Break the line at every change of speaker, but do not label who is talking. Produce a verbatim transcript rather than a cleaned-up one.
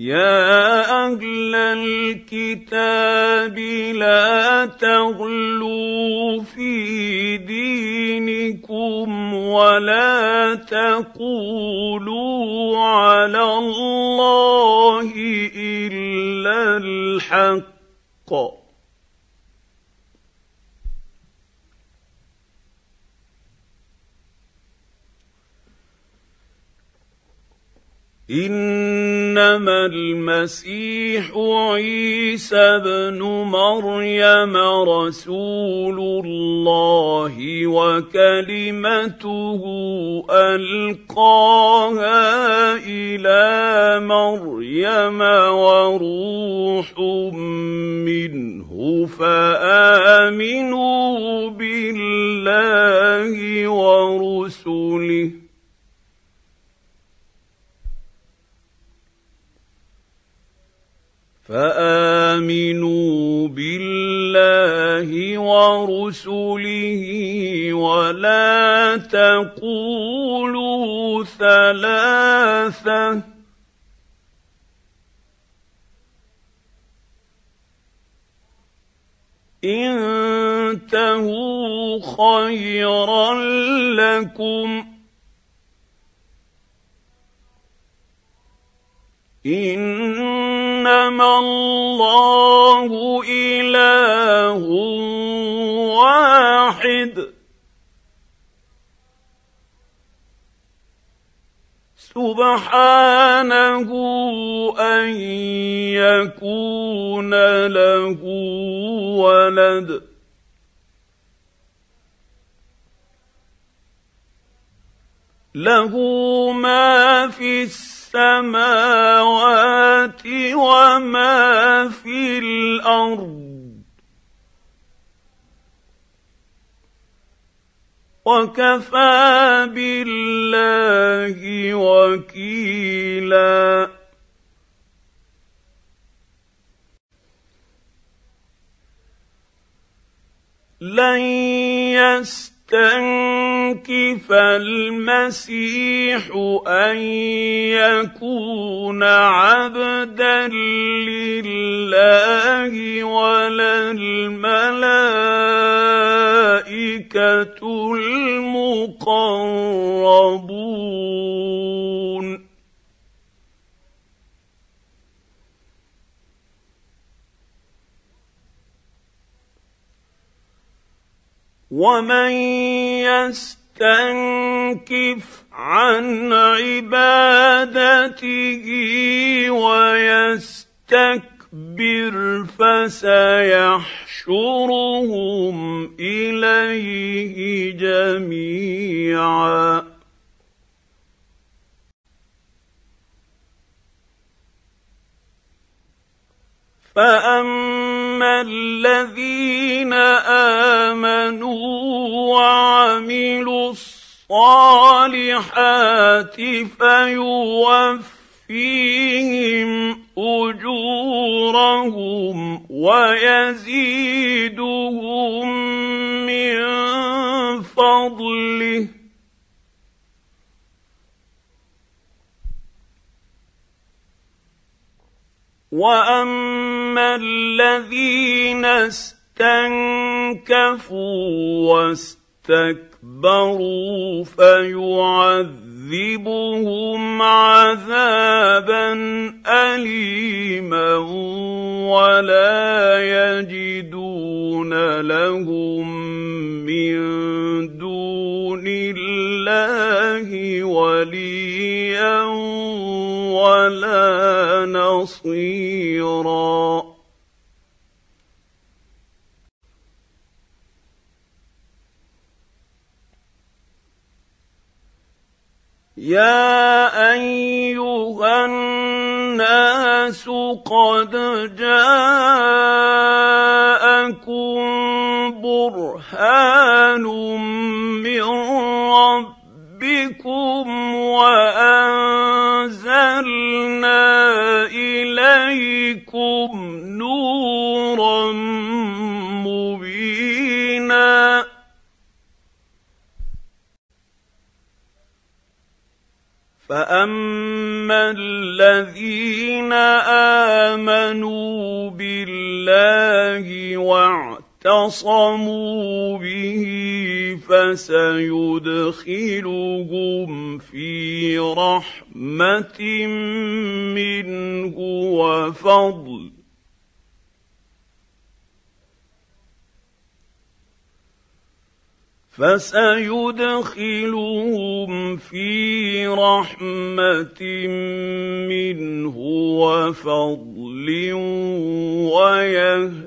يَا أَهْلَ الْكِتَابِ لَا تَغْلُوا فِي دِينِكُمْ وَلَا تَقُولُوا عَلَى اللَّهِ إِلَّا الْحَقَّ ۚ إِنَّمَا الْمَسِيحُ عِيسَى ابْنُ مَرْيَمَ رَسُولُ اللَّهِ وَكَلِمَتُهُ أَلْقَاهَا إِلَىٰ مَرْيَمَ وَرُوحٌ مِّنْهُ ۖ فَآمِنُوا بِاللَّهِ وَرُسُلِهِ فآمنوا بالله ورسله ولا تقولوا ثلاثة، انتهوا خيرا لكم، إنما الله إله واحد سبحانه أن يكون له ولد، له ما في السماوات وما في الأرض، وكفى بالله وكيلا. لن يستنكف المسيح أن يكون عبدا لله ولا الملائكة المقربون، ومن يستنكف عن عبادته ويستكبر فسيحشرهم إليه جميعا. فأما الذين آمنوا وعملوا الصالحات فيوفيهم أجورهم ويزيدهم من فضله، وأما الذين استنكفوا واستكبروا فيعذبهم عذابا أليما ولا يجدون لهم من دون الله وليا ولا نصيرا. يا أيها الناس قد جاءكم برهان من ربكم وأنزلنا إليكم نورا مبينا فاما الذين امنوا بالله واعتصموا به فسيدخلهم في رحمه منه وفضل فسيدخلهم في رحمة منه وفضل